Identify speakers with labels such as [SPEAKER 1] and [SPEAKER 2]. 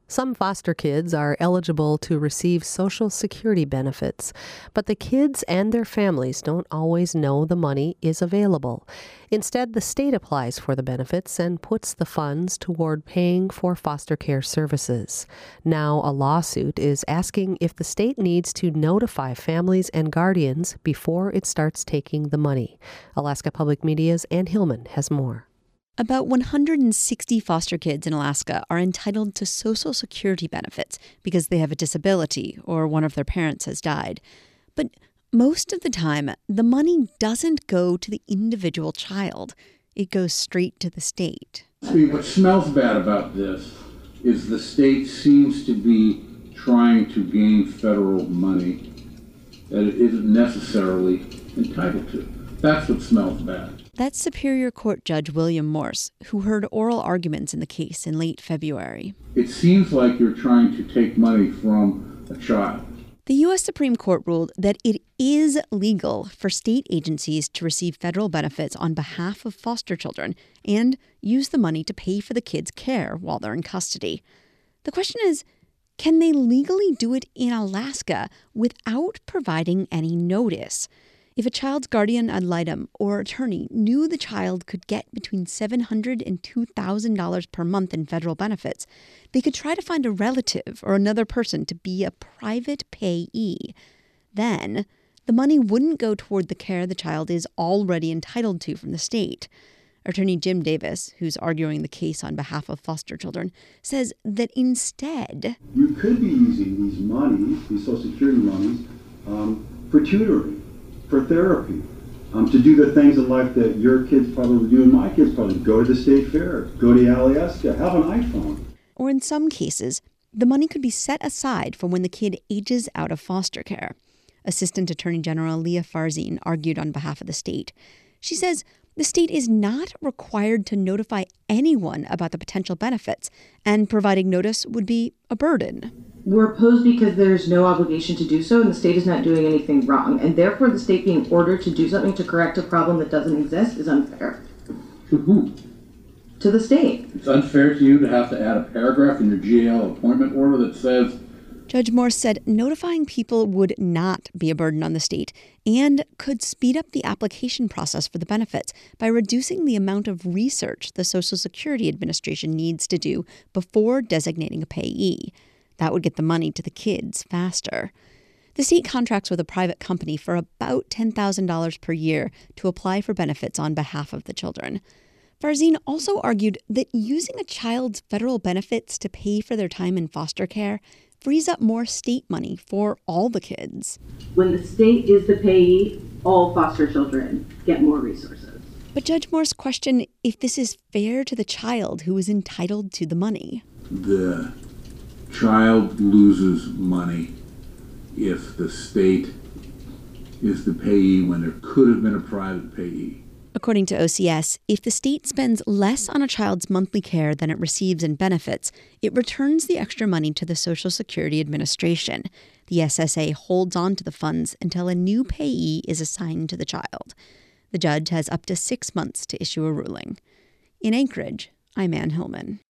[SPEAKER 1] Some foster kids are eligible to receive Social Security benefits, but the kids and their families don't always know the money is available. Instead, the state applies for the benefits and puts the funds toward paying for foster care services. Now, a lawsuit is asking if the state needs to notify families and guardians before it starts taking the money. Alaska Public Media's Ann Hillman has more.
[SPEAKER 2] About 160 foster kids in Alaska are entitled to Social Security benefits because they have a disability or one of their parents has died. But most of the time, the money doesn't go to the individual child. It goes straight to the state.
[SPEAKER 3] What smells bad about this is the state seems to be trying to gain federal money that it isn't necessarily entitled to. That's what smells bad.
[SPEAKER 2] That's Superior Court Judge William Morse, who heard oral arguments in the case in late February.
[SPEAKER 3] It seems like you're trying to take money from a child.
[SPEAKER 2] The U.S. Supreme Court ruled that it is legal for state agencies to receive federal benefits on behalf of foster children and use the money to pay for the kids' care while they're in custody. The question is, can they legally do it in Alaska without providing any notice? If a child's guardian ad litem or attorney knew the child could get between $700 and $2,000 per month in federal benefits, they could try to find a relative or another person to be a private payee. Then, the money wouldn't go toward the care the child is already entitled to from the state. Attorney Jim Davis, who's arguing the case on behalf of foster children, says that instead,
[SPEAKER 4] you could be using these monies, these Social Security monies, for tutoring, for therapy, to do the things in life that your kids probably would do and my kids probably go to the state fair, go to Alaska, have an iPhone.
[SPEAKER 2] Or in some cases, the money could be set aside for when the kid ages out of foster care. Assistant Attorney General Leah Farzin argued on behalf of the state. She says the state is not required to notify anyone about the potential benefits, and providing notice would be a burden.
[SPEAKER 5] We're opposed because there's no obligation to do so, and the state is not doing anything wrong. And therefore, the state being ordered to do something to correct a problem that doesn't exist is unfair.
[SPEAKER 3] To who?
[SPEAKER 5] To the state.
[SPEAKER 3] It's unfair to you to have to add a paragraph in your GAL appointment order that says...
[SPEAKER 2] Judge Morse said notifying people would not be a burden on the state and could speed up the application process for the benefits by reducing the amount of research the Social Security Administration needs to do before designating a payee. That would get the money to the kids faster. The state contracts with a private company for about $10,000 per year to apply for benefits on behalf of the children. Farzin also argued that using a child's federal benefits to pay for their time in foster care frees up more state money for all the kids.
[SPEAKER 5] When the state is the payee, all foster children get more resources.
[SPEAKER 2] But Judge Morse questioned if this is fair to the child who is entitled to the money.
[SPEAKER 3] The child loses money if the state is the payee when there could have been a private payee.
[SPEAKER 2] According to OCS, if the state spends less on a child's monthly care than it receives in benefits, it returns the extra money to the Social Security Administration. The SSA holds on to the funds until a new payee is assigned to the child. The judge has up to 6 months to issue a ruling. In Anchorage, I'm Ann Hillman.